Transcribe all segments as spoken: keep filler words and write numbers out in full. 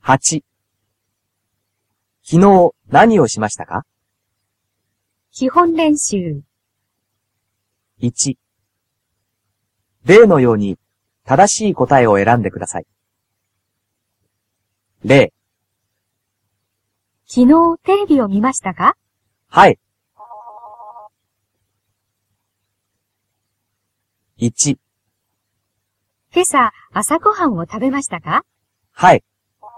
はち、昨日何をしましたか？ 基本練習。 いち、例のように正しい答えを選んでください。例、 昨日テレビを見ましたか？ はい。いち、 今朝朝ごはんを食べましたか？ はい。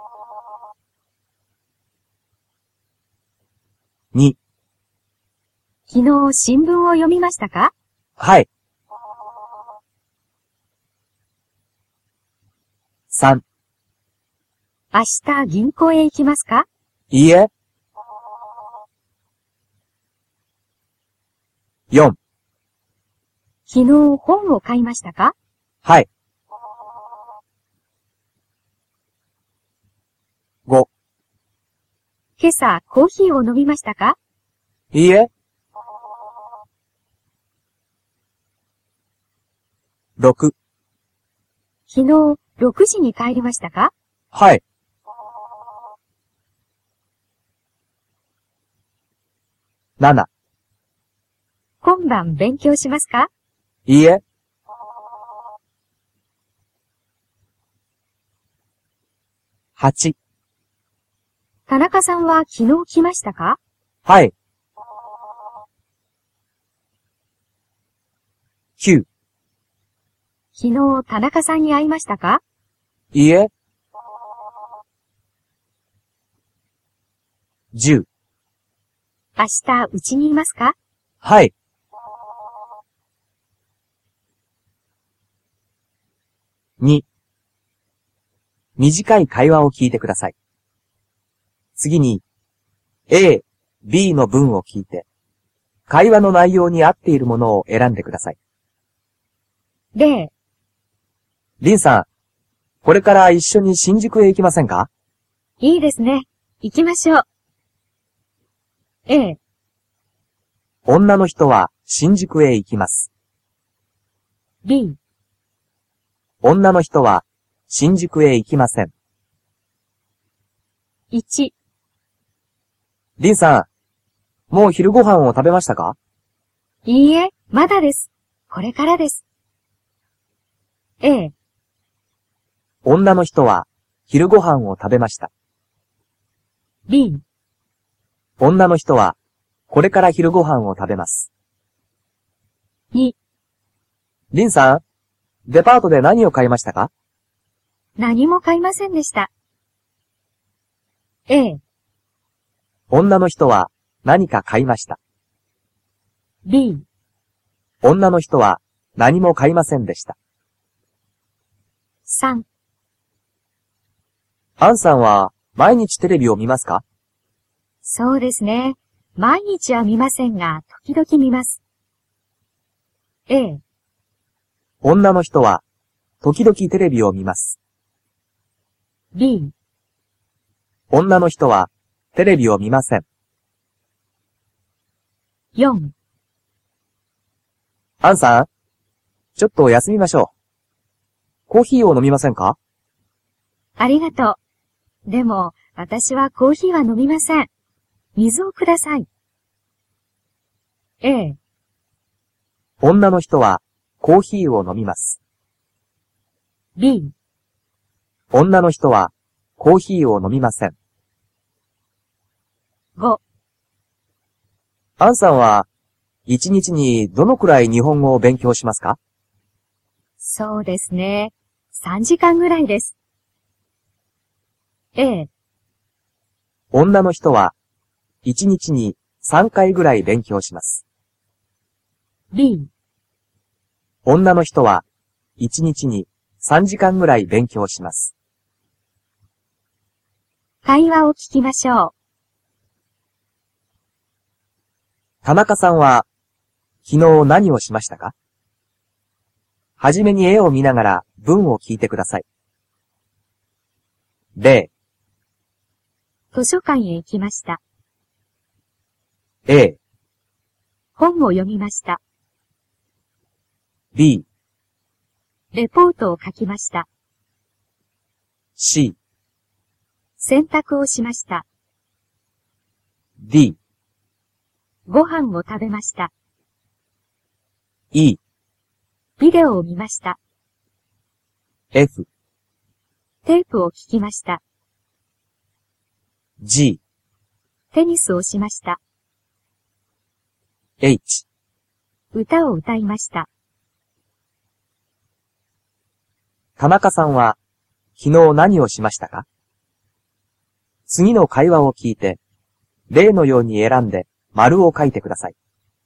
に、 昨日新聞を読みましたか？ はい。さん、 明日銀行へ行きますか？ いいえ。よん、 昨日本を買いましたか？ はい。ご、 今朝コーヒーを飲みましたか？ いいえ。ろく、 昨日ろくじに帰りましたか？ はい。なな、 今晩勉強しますか？ いいえ。はち、 田中さんは昨日来ましたか？ はい。きゅう、 昨日田中さんに会いましたか？ いいえ。じゅう、 明日うちにいますか？ はい。に、短い会話を聞いてください。次に、A、B の文を聞いて、会話の内容に合っているものを選んでください。 例、 リンさん、これから一緒に新宿へ行きませんか？ いいですね。行きましょう。A、 女の人は新宿へ行きます。 B、 女の人は新宿へ行きません。 いち、 リンさん、もう昼ご飯を食べましたか？ いいえ、まだです。これからです。A、 女の人は昼ご飯を食べました。 B、 女の人はこれから昼ご飯を食べます。 に、 リンさん、デパートで何を買いましたか？ 何も買いませんでした。A、 女の人は何か買いました。 B、 女の人は何も買いませんでした。 さん、 アンさんは毎日テレビを見ますか？ そうですね。毎日は見ませんが、時々見ます。A、 女の人は時々テレビを見ます。 B、 女の人はテレビを見ません。 よん、 アンさん、ちょっと休みましょう。コーヒーを飲みませんか？ ありがとう。でも、私はコーヒーは飲みません。水をください。A、 女の人はコーヒーを飲みます。 B、 女の人はコーヒーを飲みません。 ご、 アンさんは一日にどのくらい日本語を勉強しますか？ そうですね。さんじかんぐらいです。A、 女の人は一日にさんかいぐらい勉強します。 B、 女の人は一日にさんじかんぐらい勉強します。 会話を聞きましょう。 田中さんは昨日何をしましたか？はじめに絵を見ながら文を聞いてください。例、 図書館へ行きました。 A、 本を読みました。 B、 レポートを書きました。 C、 洗濯をしました。 D、 ご飯を食べました。 E、 ビデオを見ました。 F、 テープを聞きました。 G、 テニスをしました。 H、 歌を歌いました。 田中さんは昨日何をしましたか？次の会話を聞いて、例のように選んで丸を書いてください。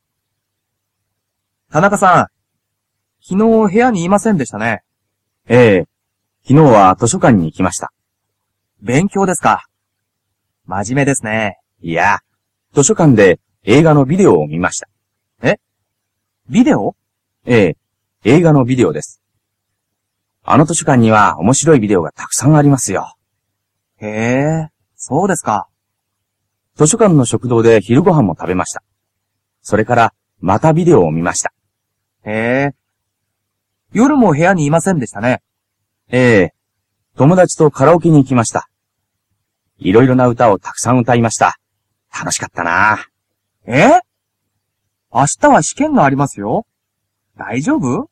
田中さん、昨日部屋にいませんでしたね。 ええ、昨日は図書館に行きました。 勉強ですか。真面目ですね。 いや、図書館で映画のビデオを見ました。 え？ビデオ？ ええ、映画のビデオです。あの図書館には面白いビデオがたくさんありますよ。 へえ、そうですか。 図書館の食堂で昼ご飯も食べました。それからまたビデオを見ました。 へえ。夜も部屋にいませんでしたね。 ええ、友達とカラオケに行きました。いろいろな歌をたくさん歌いました。楽しかったな。 え？明日は試験がありますよ。大丈夫？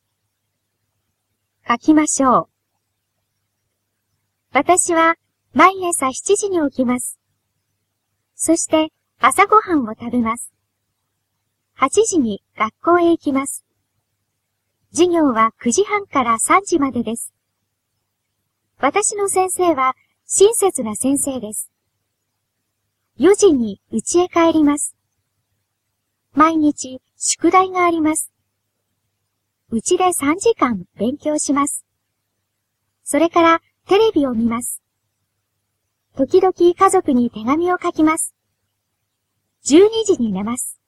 書きましょう。私は毎朝しちじに起きます。そして朝ごはんを食べます。はちじに学校へ行きます。授業はくじはんからさんじまでです。私の先生は親切な先生です。よじに家へ帰ります。毎日宿題があります。家でさんじかん勉強します。それからテレビを見ます。時々家族に手紙を書きます。じゅうにじに寝ます。